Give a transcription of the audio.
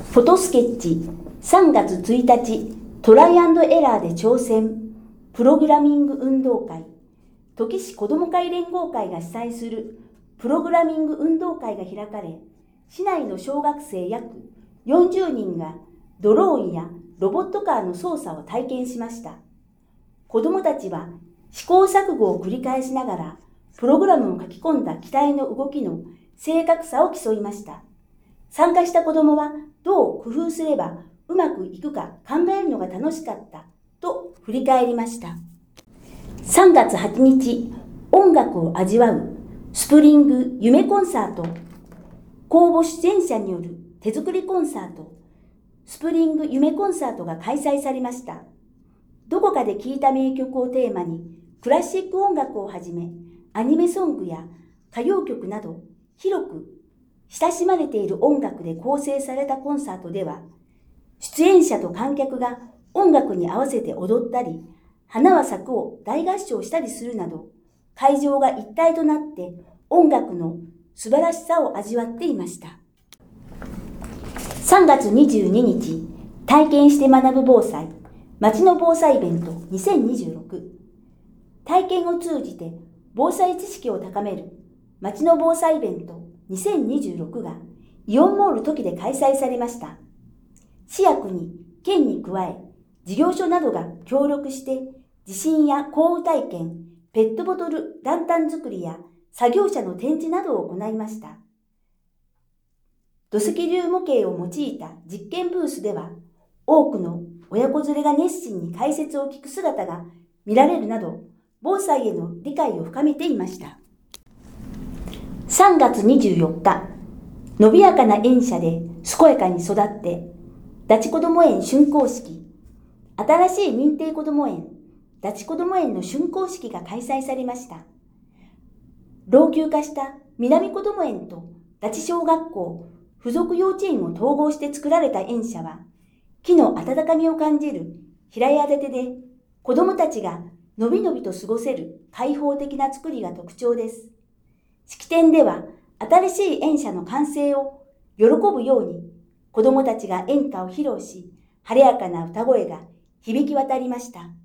フォトスケッチ3月1日トライアンドエラーで挑戦プログラミング運動会土岐市子ども会連合会が主催するプログラミング運動会が開かれ、市内の小学生約40人がドローンやロボットカーの操作を体験しました。子どもたちは試行錯誤を繰り返しながらプログラムを書き込んだ機体の動きの正確さを競いました。参加した子どもはどう工夫すればうまくいくか考えるのが楽しかったと振り返りました。3月8日、音楽を味わうスプリング夢コンサート、公募出演者による手作りコンサート、スプリング夢コンサートが開催されました。どこかで聴いた名曲をテーマに、クラシック音楽をはじめ、アニメソングや歌謡曲など、広く親しまれている音楽で構成されたコンサートでは、出演者と観客が音楽に合わせて踊ったり、花は咲くを大合唱したりするなど、会場が一体となって音楽の素晴らしさを味わっていました。3月22日、体験して学ぶ防災、町の防災イベント2026。体験を通じて防災知識を高める町の防災イベント2026がイオンモール土岐で開催されました。市や国、県に加え、事業所などが協力して地震や降雨体験、ペットボトルランタン作りや作業車の展示などを行いました。土石流模型を用いた実験ブースでは、多くの親子連れが熱心に解説を聞く姿が見られるなど、防災への理解を深めていました。3月24日、伸びやかな園舎で健やかに育って、立ちこども園竣工式、新しい認定こども園、立ちこども園の竣工式が開催されました。老朽化した南こども園と立ち小学校、附属幼稚園を統合して作られた園舎は、木の温かみを感じる平屋建てで、子どもたちがのびのびと過ごせる開放的な作りが特徴です。式典では、新しい園舎の完成を喜ぶように、子どもたちが演歌を披露し、晴れやかな歌声が響き渡りました。